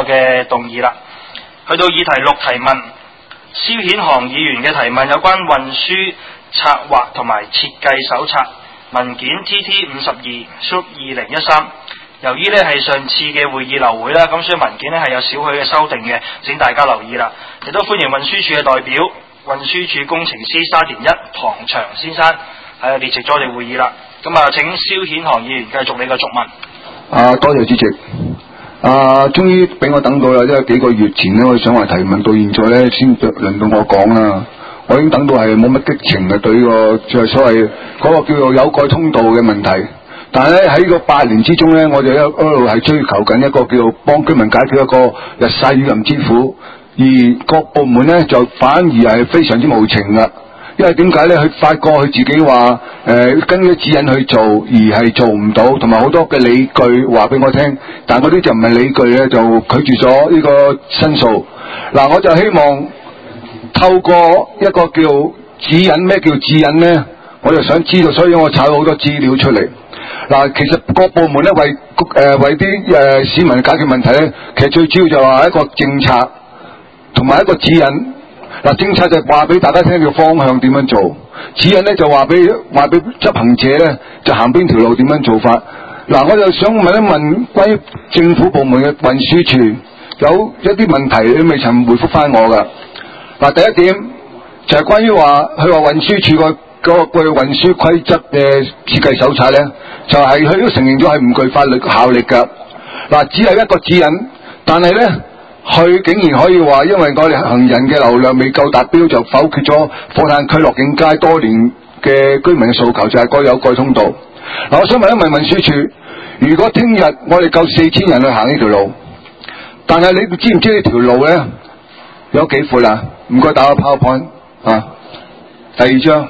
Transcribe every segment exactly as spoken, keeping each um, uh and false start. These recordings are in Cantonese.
嘅動議啦。去到議題六提問，蕭顯航議員嘅提問有關運輸策劃同埋設計手冊文件 T T 五十二 Sub 二零一三。由於呢係上次嘅會議流會啦，咁所以文件呢係有少許嘅修訂嘅，請大家留意啦。亦都歡迎運輸署嘅代表運輸署工程師沙田一唐祥先生係列席咗我哋會議啦。咁啊，請蕭顯航議員繼續你嘅續問。 啊，多謝主席。啊，終於俾我等到啦，因為幾個月前呢，我想話提問，到現在呢，先輪到我講啦。我已經等到係冇乜激情嘅對呢個就係所謂嗰個叫做有蓋通道嘅問題。但係咧喺個八年之中咧，我哋一一路係追求緊一個叫做幫居民解決一個日曬雨淋之苦，而各部門咧就反而係非常之無情啦。因為點解咧？佢發覺佢自己話誒、呃、跟啲指引去做，而係做唔到，同埋好多嘅理據話俾我聽，但係嗰啲就唔係理據咧，就拒絕咗呢個申訴。嗱，我就希望透過一個叫指引，咩叫指引咧？我就想知道，所以我炒咗好多資料出嚟。嗱，其實各部門咧為誒、呃、為啲誒、呃、市民解決問題咧，其實最主要就話一個政策同埋一個指引。嗱，政策就話俾大家聽個方向點樣做，指引咧就話俾話俾執行者咧就行邊條路點樣做法。嗱，我就想問一問關於政府部門嘅運輸處有一啲問題你未曾回覆翻我噶。嗱，第一點就係關於話佢話運輸處個嗰個運輸規則嘅設計手冊咧，就係佢都承認咗係唔具法律效力㗎。嗱，只係一個指引，但係咧，佢竟然可以話，因為我哋行人嘅流量未夠達標，就否決咗火炭區樂景街多年嘅居民嘅訴求，就係、是、該有蓋通道。嗱，我想問一問運輸處，如果聽日我哋夠四千人去行呢條路，但係你知唔知呢條路咧有幾闊啊？唔該打個 PowerPoint 啊，第二張。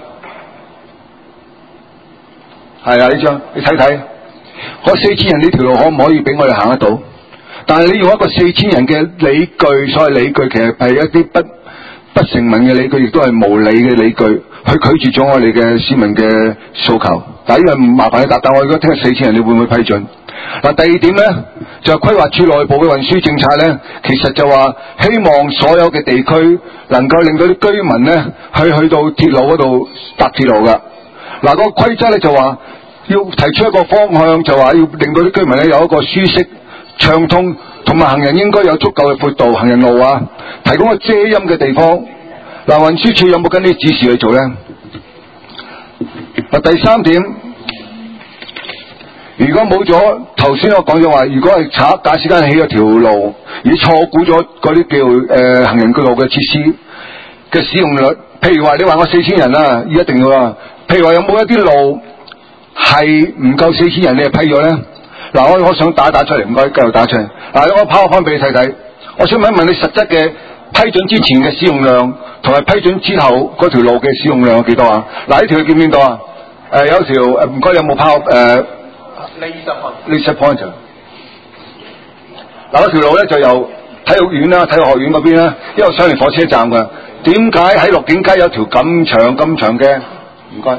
係啊，呢張你睇睇，嗰四千人呢條路可唔可以俾我哋行得到？但係你用一個四千人嘅理據，所謂理據其實係一啲不不成文嘅理據，亦都係無理嘅理據，去拒絕咗我哋嘅市民嘅訴求。但係呢個麻煩你答，但我如果聽日四千人，你會唔會批准？嗱，第二點咧，就係規劃處內部嘅運輸政策咧，其實就話希望所有嘅地區能夠令到啲居民咧去去到鐵路嗰度搭鐵路噶。嗱，個規則咧就話要提出一個方向，就話要令到啲居民咧有一個舒適暢通，同埋行人應該有足夠嘅闊度行人路啊，提供個遮陰嘅地方。嗱，運輸署有冇跟啲指示去做咧？嗱，第三點，如果冇咗頭先我講咗話，如果係查假時間起咗條路，而錯估咗嗰啲叫誒、呃、行人居路嘅設施嘅使用率，譬如話你話我四千人啊，一定要啊。譬如話有冇一啲路係唔夠四千人，你係批咗咧？嗱，我我想打打出嚟，唔該，繼續打出嚟。嗱，我拋翻俾你睇睇。我想問一問你實質嘅批准之前嘅使用量，同埋批准之後嗰條路嘅使用量有幾多啊？嗱，呢條你見唔見到啊？誒、呃，有條誒，唔該，有冇拋誒 laser point？ 嗱，嗰條路咧就由體育園啦、體育學院嗰邊啦，一路上嚟火車站㗎。點解喺樂景街有條咁長咁長嘅？唔該，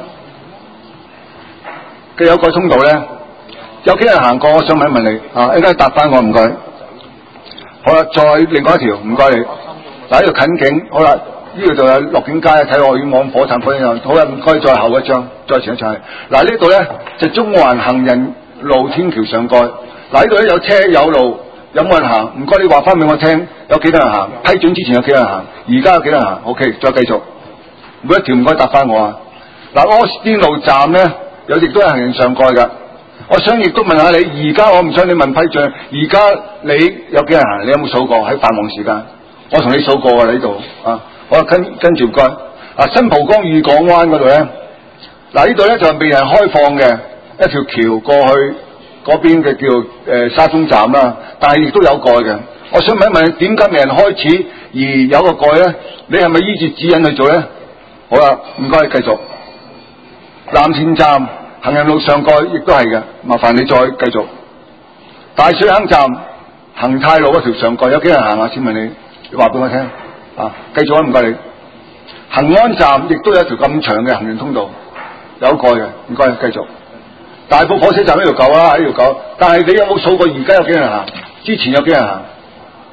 嘅有蓋通道咧，有幾人行過？我想問一問你啊，一陣間答翻我，唔該。好啦，再另外一條，唔該你。嗱，呢度近景，好啦，呢度就有樂景街體育學院往火炭方向。好啦，唔該，再後一張，再前一張。嗱，呢度咧就中環行人路天橋上蓋。嗱，呢度咧有車有路，有冇人行？唔該，你話翻俾我聽，有幾多人行？批准之前有幾多人行？而家有幾多人行 ？OK，再繼續，每一條唔該答翻我啊。嗱，柯士甸路站咧有亦都係行人上蓋㗎。我想亦都問下你，而家我唔想你問批准，而家你有幾人行？你有冇數過喺繁忙時間？我同你數過㗎，呢度啊，我跟跟住唔該。啊，新蒲崗御港灣嗰度咧，嗱呢度咧就係未人開放嘅一條橋過去嗰邊嘅叫誒、呃、沙中站啦，但係亦都有蓋嘅。我想問一問，點解未人開始而有個蓋咧？你係咪依住指引去做咧？好啦，唔該，繼續。藍田站行人路上蓋亦都係嘅，麻煩你再繼續。大水坑站恒泰路嗰條上蓋有幾人行啊？請問你，你話俾我聽啊！繼續啊，唔該你。恒安站亦都有一條咁長嘅行人通道，有蓋嘅，唔該繼續。大埔火車站呢條夠啦，呢條夠。但係你有冇數過而家有幾人行？之前有幾人行？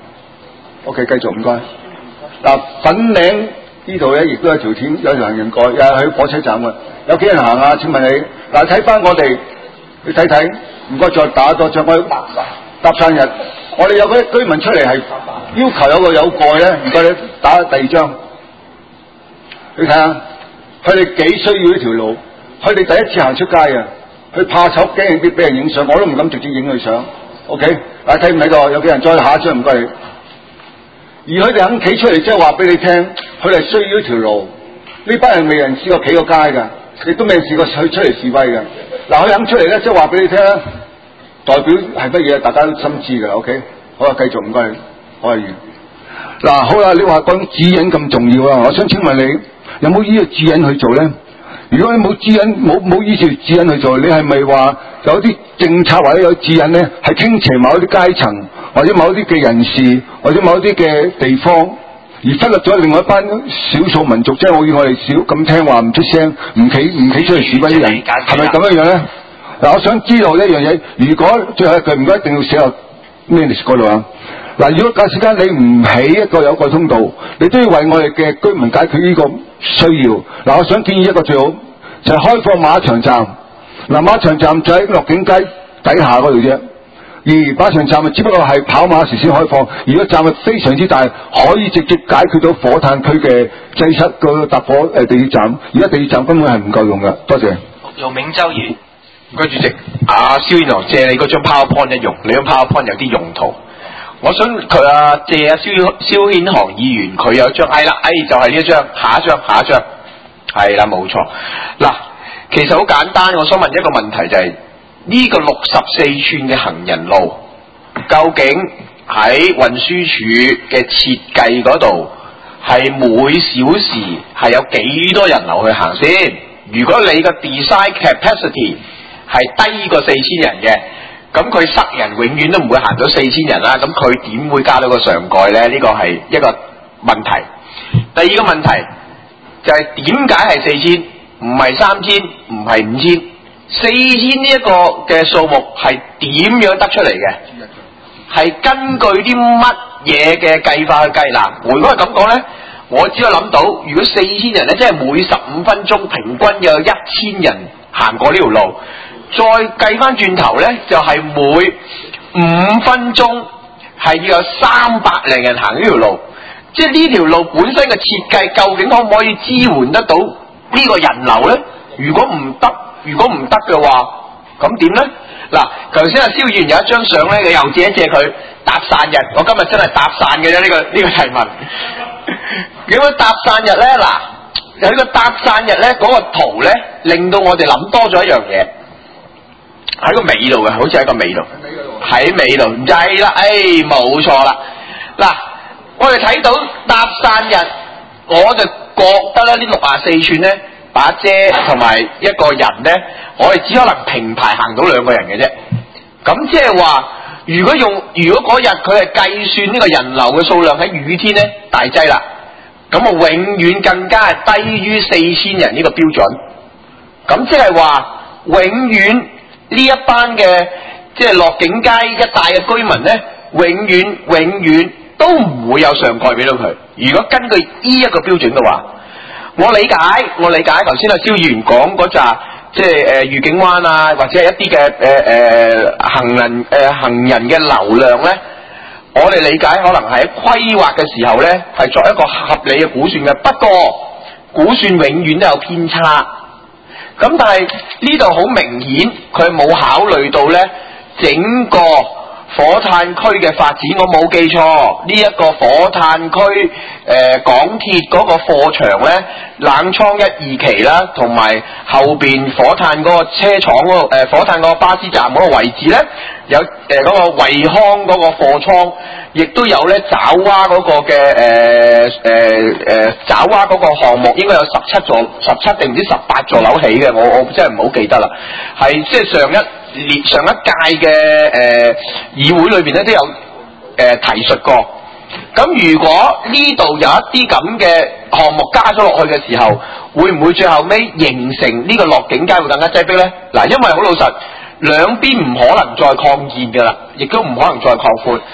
OK， 繼續唔該。嗱，粉嶺呢度咧，亦都有條天有條行人過，又係去火車站嘅，有幾人行啊？請問你嗱，睇翻我哋，你睇睇，唔該再打多張我搭訕日，我哋有嗰啲居民出嚟係要求有個有蓋咧，唔該你打第二張，你睇下，佢哋幾需要呢條路，佢哋第一次行出街啊，佢怕醜驚人啲俾人影相，我都唔敢直接影佢相。OK， 嗱睇唔睇到？有幾人再下一張唔該你。而佢哋肯企出嚟，即係話俾你聽，佢哋需要呢條路。呢班人未人試過企過街㗎，亦都未試過去出嚟示威㗎。嗱，佢肯出嚟咧，即係話俾你聽咧，代表係乜嘢？大家都心知㗎。OK， 好啊，繼續唔該你，我係完。嗱，好啦，你話講指引咁重要啊，我想請問你有冇依個指引去做咧？如果你冇指引，冇冇依條指引去做，你係咪話有啲政策或者有指引咧，係傾斜某一啲階層，或者某一啲嘅人士，或者某一啲嘅地方，而忽略咗另外一班少數民族，即係我要我哋少咁聽話唔出聲，唔企唔企出去示威啲人，係咪咁樣樣咧？嗱，我想知道一樣嘢，如果最後一句唔該一定要寫落 minutes 嗰度啊！嗱，如果假時間你唔起一個有蓋通道，你都要為我哋嘅居民解決呢個需要。嗱，我想建議一個最好就係、是、開放馬場站。嗱，馬場站就喺樂景街底下嗰度啫，而馬場站啊，只不過係跑馬時先開放。而個站係非常之大，可以直接解決到火炭區嘅擠塞個搭火誒地鐵站。而家地鐵站根本係唔夠用㗎。多謝。 由銘州議員， 唔該主席。阿蕭議員借你嗰張 PowerPoint 一用，你張 PowerPoint 有啲用途。我想佢啊借阿蕭蕭顯航議員，佢有一張，係啦，哎就係、是、呢一張，下一張，下一張，係啦，冇錯。嗱，其實好簡單，我想問一個問題就係、是、呢、這個六十四寸嘅行人路，究竟喺運輸署嘅設計嗰度係每小時係有幾多人流去行先？如果你個 design capacity 係低過四千人嘅，咁佢塞人永遠都唔會行到四千人啦，咁佢點會加到個上蓋呢？呢個係一個問題。第二個問題就係點解係四千，唔係三千，唔係五千？四千呢一個嘅數目係點樣得出嚟嘅？係根據啲乜嘢嘅計法去計？嗱，如果係咁講呢，我只有諗到，如果四千人呢，即係每十五分鐘平均有一千人行過呢條路。再計翻轉頭呢，就係、是、每五分鐘係要有三百零人行呢條路，即係呢條路本身嘅設計，究竟可唔可以支援得到呢個人流呢？如果唔得，如果唔得嘅話，咁點呢？嗱，頭先阿蕭議員有一張相呢，你又借一借佢搭訕日，我今日真係搭訕嘅啫，呢、這個呢、這個提問。點樣搭訕日呢？嗱，喺個搭訕日呢，嗰、那個圖呢，令到我哋諗多咗一樣嘢。喺個尾度嘅，好似喺個尾度，喺尾度，就係啦，哎，冇錯啦。嗱，我哋睇到搭訕日，我就覺得咧，呢六十四寸咧，把遮同埋一個人咧，我哋只可能平排行到兩個人嘅啫。咁即係話，如果用，如果嗰日佢係計算呢個人流嘅數量喺雨天咧，大劑啦。咁啊，永遠更加係低於四千人呢個標準。咁即係話，永遠。呢一班嘅即係樂景街一帶嘅居民呢，永遠永遠都唔會有上蓋俾到佢。如果根據呢一個標準嘅話，我理解我理解頭先阿蕭議員講嗰紮即係誒愉景灣啊，或者係一啲嘅誒誒行人誒、呃、行人嘅流量呢，我哋理解可能係喺規劃嘅時候呢，係作一個合理嘅估算嘅。不過估算永遠都有偏差。咁但係呢度好明顯，佢冇考慮到呢整個火炭區嘅發展。我冇記錯，呢、這、一個火炭區誒、呃、港鐵嗰個貨場呢，冷倉一二期啦，同埋後邊火炭嗰個車廠嗰、那個、呃、火炭嗰個巴士站嗰個位置呢，有誒嗰、呃那個惠康嗰個貨倉，亦都有呢爪哇嗰個嘅誒誒誒爪哇嗰個項目，應該有十七座、十七定唔知十八座樓起嘅，我我真係唔好記得啦。係即係上一年上一屆嘅誒、呃、議會裏邊咧都有誒、呃、提述過。咁如果呢度有一啲咁嘅項目加咗落去嘅時候，會唔會最後尾形成呢個樂景街會更加擠迫咧？嗱，因為好老實，兩邊唔可能再擴建㗎啦，亦都唔可能再擴闊。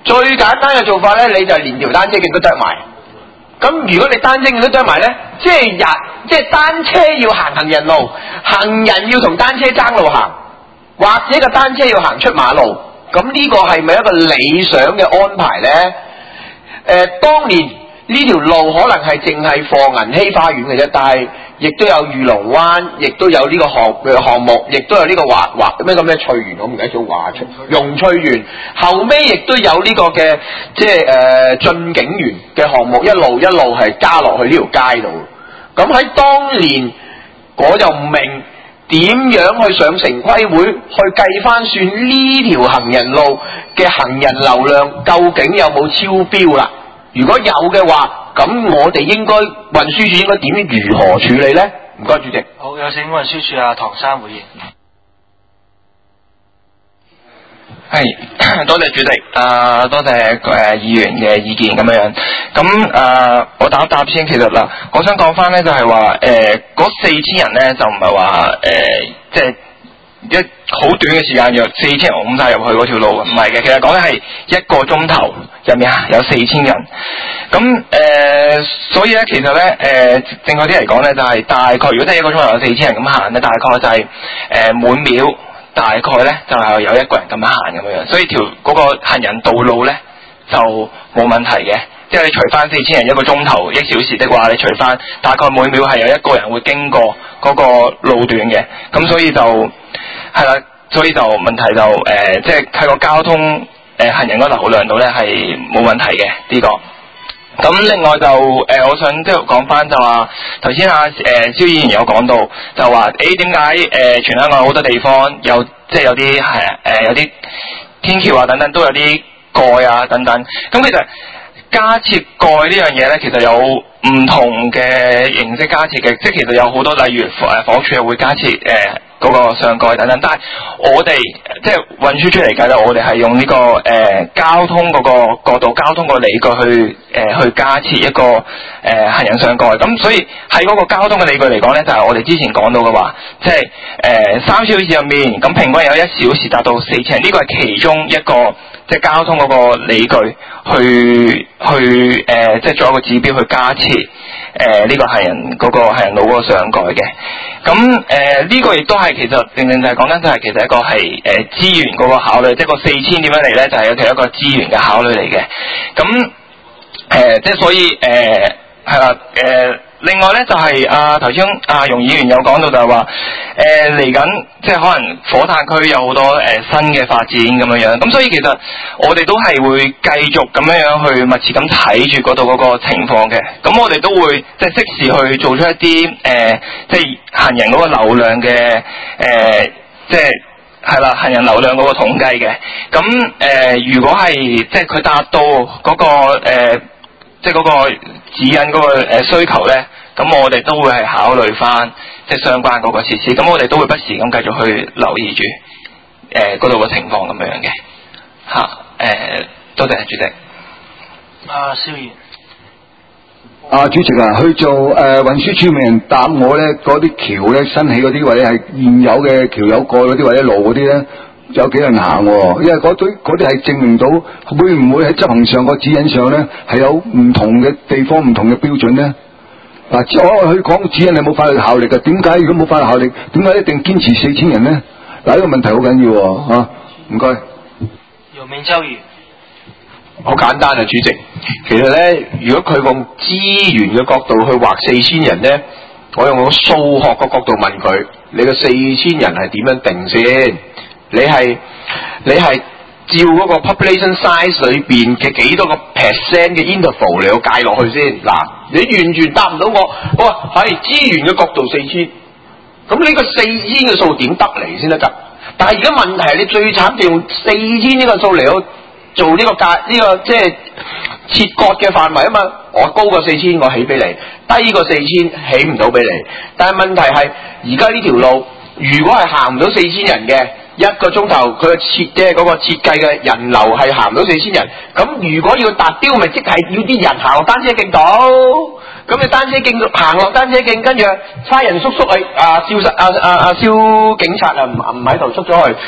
最簡單嘅做法咧，你就連條單車徑都啄埋。咁如果你單車徑都啄埋咧，即係人即係單車要行行人路，行人要同單車爭路行，或者個單車要行出馬路。咁呢個係咪一個理想嘅安排咧？誒、呃，當年呢條路可能係淨係放銀禧花園嘅啫，但係亦都有御龍灣，亦都有呢個項嘅項目，亦都有呢個華華咩咁咩翠園，我唔記得咗華翠榕翠園。後尾亦都有呢個嘅即係誒駿景園嘅項目，一路一路係加落去呢條街度。咁喺當年我就唔明點樣去上城規會去計翻算呢條行人路嘅行人流量究竟有冇超標啦？如果有嘅話，咁我哋應該運輸署應該點如何處理呢？唔該，主席。 好，有請運輸署阿唐生回應。 係，多謝主席，啊、呃，多謝誒、呃、議員嘅意見咁樣樣。咁誒、呃，我答一答先。其實嗱，我想講翻咧，就係話誒，嗰四千人咧就唔係話誒，即係一好短嘅時間約四千人拱晒入去嗰條路，唔係嘅。其實講緊係一個鐘頭入面啊，有四千人。咁誒、呃，所以咧，其實咧，誒、呃，正確啲嚟講咧，就係、是、大概如果真係一個鐘頭有四千人咁行咧，大概就係、是、誒、呃、每秒。大概咧就係、是、有一個人咁樣行咁樣樣，所以條嗰、那個行人道路咧就冇問題嘅。即係你除翻四千人一個鐘頭一小時的話，你除翻大概每秒係有一個人會經過嗰個路段嘅，咁所以就係啦，所以就問題就誒、呃，即係喺個交通誒、呃、行人嗰流量度咧係冇問題嘅呢、這個。咁另外就誒、呃，我想即係講翻就話頭先啊誒蕭議員有講到就話誒點解誒全香港好多地方有即係有啲係誒有啲天橋啊等等都有啲蓋啊等等，咁其實加設蓋呢樣嘢咧，其實有唔同嘅形式加設嘅，即係其實有好多例如誒房署會加設誒。呃嗰個上蓋等等，但係我哋即係運輸署嚟計咧，我哋係用呢、這個誒、呃、交通嗰個角度、交通個理據去誒、呃、去加設一個誒、呃、行人上蓋。咁所以喺嗰個交通嘅理據嚟講咧，就係、是、我哋之前講到嘅話，即係誒三小時入面，咁平均有一小時達到四千人，呢個係其中一個即係交通嗰個理據去去誒、呃、即係做一個指標去加設。誒、呃、呢、這個行人嗰、那個行人路嗰個上蓋嘅，咁誒呢個亦都係其實正正就係講緊就係其實一個係誒、呃、資源嗰個考慮，即係個四千點樣嚟咧，就係、是、其實一個資源嘅考慮嚟嘅。咁誒、呃、即係所以誒係啦誒，另外咧就係、是、啊頭先阿容議員有講到就係話誒嚟緊即係可能火炭區有好多誒、呃、新嘅發展咁樣樣，咁所以其實我哋都係會繼續咁樣樣去密切咁睇住嗰度嗰個情況嘅，咁我哋都會即係適時去做出一啲誒、呃、即係行人嗰個流量嘅誒、呃、即係係啦行人流量嗰個統計嘅，咁誒、呃、如果係即係佢達到嗰、嗰個誒、呃、即係嗰個指引嗰個誒需求咧，咁我哋都會係考慮翻即係相關嗰個設施，咁我哋都會不時咁繼續去留意住誒嗰度嘅情況咁樣嘅嚇誒，多謝主席。 啊，蕭議員。 啊，主席啊，去做誒、呃、運輸署名人答我咧，嗰啲橋咧新起嗰啲或者係現有嘅橋有蓋嗰啲或者路嗰啲咧，有幾人行喎？因為嗰堆嗰啲係證明到會唔會喺執行上個指引上咧係有唔同嘅地方唔同嘅標準咧？嗱、啊，我去講指引係冇法律效力嘅，點解如果冇法律效力，點解一定堅持四千人咧？嗱、啊，呢、這個問題好緊要喎，嚇、啊，唔該。 姚明洲議員。 好簡單啊，主席。其實咧，如果佢用資源嘅角度去劃四千人咧，我用個數學嘅角度問佢：你個四千人係點樣定先？你係你係照嗰個 population size 裏邊嘅幾多個 percent 嘅 interval 嚟到計落去先？嗱，你完全答唔到我。我話係資源嘅角度四千，咁呢個四千嘅數點得嚟先得㗎？但係而家問題係你最慘就用四千呢個數嚟到做呢個價呢、這個即係切割嘅範圍啊嘛，我高過四千我起俾你，低過四千起唔到俾你。但係問題係而家呢條路如果係行唔到四千人嘅一個鐘頭，佢嘅設即係嗰個設計嘅人流係行唔到四千人，咁如果要達標咪即係要啲人行落單車徑度。咁你單車徑行落單車徑，跟住差人叔叔係啊，消實啊啊啊蕭警察啊唔唔喺度出咗去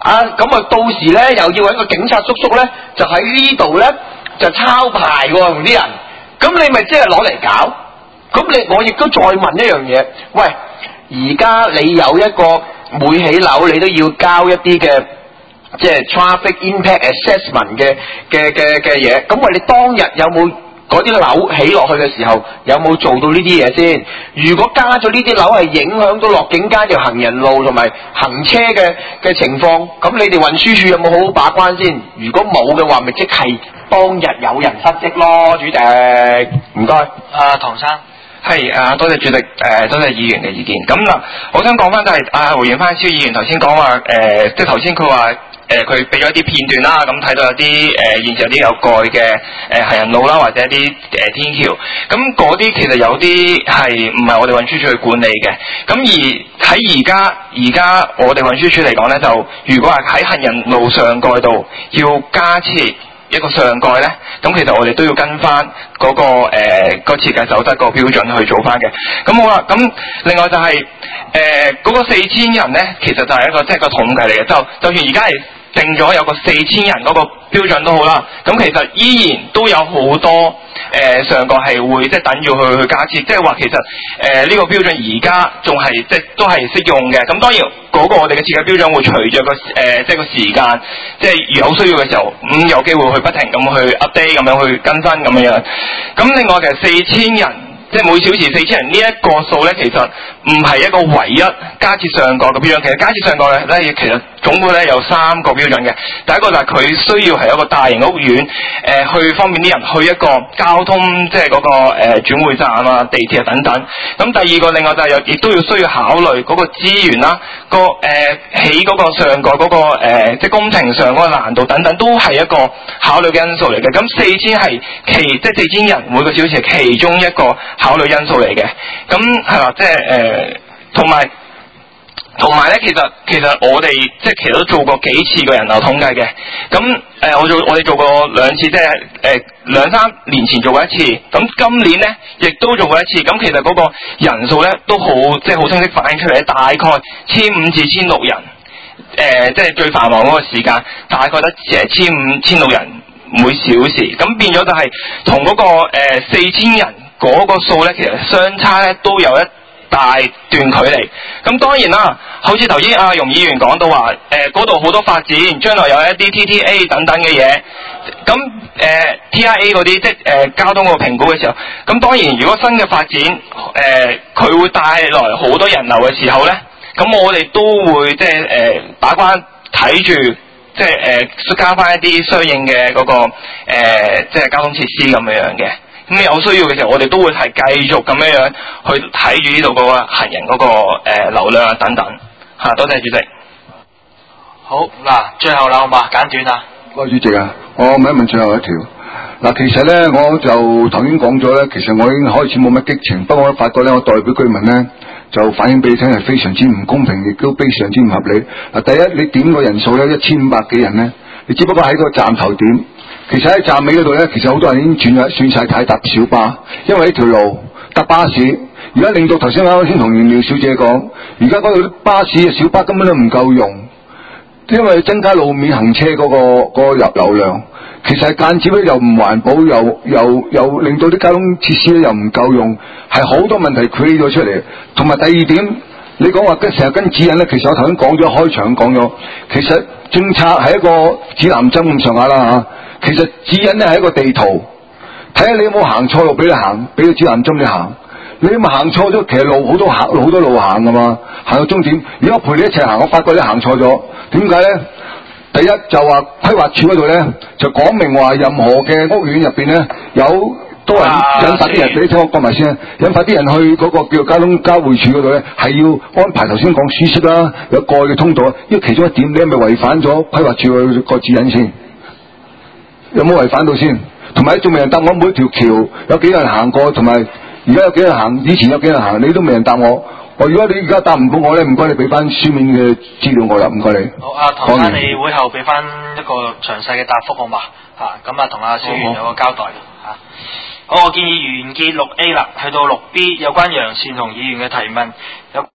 啊，咁啊到時咧又要揾個警察叔叔咧，就喺呢度咧就抄牌喎同啲人，咁你咪即係攞嚟搞？咁你我亦都再問一樣嘢，喂，而家你有一個每起樓你都要交一啲嘅即係 traffic impact assessment 嘅嘅嘅嘅嘢，咁喂你當日有冇嗰啲樓起落去嘅時候有冇做到呢啲嘢先？如果加咗呢啲樓係影響到落境間嘅行人路同埋行車嘅嘅情況，咁你哋運輸署有冇好好把關先？如果冇嘅話，咪即係當日有人失職咯，主席。唔該。 阿唐生。 係啊，多謝主席，誒、呃、多謝議員嘅意見。咁嗱，我想講翻就係、是、啊，回應翻蕭議員頭先講話誒，即係頭先佢話誒佢俾咗一啲片段啦，咁睇到有啲誒、呃、現時有啲有蓋嘅誒行人路啦，或者一啲誒、呃、天橋，咁嗰啲其實有啲係唔係我哋運輸署去管理嘅。咁而喺而家而家我哋運輸署嚟講咧，就如果係喺行人路上蓋度要加設一個上蓋咧，咁其實我哋都要跟翻嗰、那個誒、呃、個設計守則個標準去做翻嘅。咁好啦，咁另外就係誒嗰個四千人咧，其實就係一個即係、就是、個統計嚟嘅。就就算而家係定咗有個四千人嗰個標準都好啦，咁其實依然都有好多誒、呃、上蓋係會即係等住去去加設，即係話其實誒呢、呃這個標準而家仲係即係都係適用嘅。咁當然嗰個我哋嘅設計標準會隨着個誒、呃、即係個時間，即係有需要嘅時候，咁、嗯、有機會去不停咁去 update 咁樣去更新咁樣樣。咁另外其實四千人，即係每小時四千人呢一個數咧，其實唔係一個唯一加設上蓋嘅標準。其實加設上蓋咧，其實總共咧有三個標準嘅。第一個就係佢需要係一個大型屋苑，誒、呃、去方便啲人去一個交通，即係嗰、那個誒、呃、轉匯站啊、地鐵啊等等。咁第二個另外就係有，亦都要需要考慮嗰個資源啦，個誒、呃、起嗰個上蓋嗰、那個誒、呃、即係工程上嗰個難度等等，都係一個考慮嘅因素嚟嘅。咁四千係其即係四千人每個小時係其中一個考慮因素嚟嘅。咁係啦，即係誒同埋。同埋咧，其實其實我哋即係其實都做過幾次個人流統計嘅。咁誒、呃，我做我哋做過兩次，即係誒兩三年前做過一次。咁今年咧，亦都做過一次。咁其實嗰個人數咧都好，即係好清晰反映出嚟，大概千五至千六人。誒、呃，即係最繁忙嗰個時間，大概得誒千五千六人每小時。咁變咗就係同嗰個誒四千人嗰個數咧，其實相差咧都有一大段距離。咁當然啦，好似頭先阿容議員講到話，誒嗰度好多發展，將來有一啲 T T A 等等嘅嘢。咁誒、呃、T I A 嗰啲即係誒、呃、交通個評估嘅時候，咁當然如果新嘅發展誒佢、呃、會帶來好多人流嘅時候咧，咁我哋都會即係誒把關睇住，即係誒加翻一啲相應嘅嗰、那個、呃、即係交通設施咁樣樣嘅。咁有需要嘅時候，我哋都會係繼續咁樣樣去睇住呢度嗰個行人嗰、那個誒、呃、流量啊等等嚇、啊。多謝主席。 好嗱，最後啦，好嘛，簡短啊。 各位主席啊，我問一問最後一條。嗱，其實咧，我就頭先講咗咧，其實我已經開始冇乜激情，不過我發覺咧，我代表居民咧就反映俾你聽係非常之唔公平，亦都非常之唔合理。嗱，第一你點個人數咧一千五百幾人咧，你只不過喺個站頭點。其實喺站尾嗰度咧，其實好多人已經轉咗轉晒軚搭小巴，因為呢條路搭巴士，而家令到頭先啱先同廖小姐講，而家嗰度巴士小巴根本都唔夠用，因為增加路面行車嗰、嗰個嗰、嗰個入流量，其實間接咧又唔環保，又又又令到啲交通設施咧又唔夠用，係好多問題 create 咗出嚟。同埋第二點，你講話跟成日跟指引咧，其實我頭先講咗開場講咗，其實政策係一個指南針咁上下啦嚇。其實指引咧係一個地圖，睇下你有冇行錯路俾你行，俾個指南針你行。你咪行錯咗，其實路好多行，好多路行噶嘛，行到終點。如果我陪你一齊行，我發覺你行錯咗，點解咧？第一就話規劃處嗰度咧就講明話，任何嘅屋苑入邊咧有多人引發啲人，你聽我講埋先，引發啲人去嗰個叫交通交匯處嗰度咧，係要安排頭先講舒適啦，有蓋嘅通道啊。因為其中一點，你係咪違反咗規劃處個指引先？有冇違反到先？同埋仲未人答我每條橋有幾個人行過，同埋而家有幾個人行，以前有幾個人行，你都未人答我。我如果你而家答唔到我咧，唔該你俾翻書面嘅資料我啦，唔該你。 好，阿唐生，你會後俾翻一個詳細嘅答覆好嘛？嚇、啊，咁啊同阿小袁有個交代嚇、啊。好，我建議完結六 A 啦，去到六 B 有關楊善雄議員嘅提問有。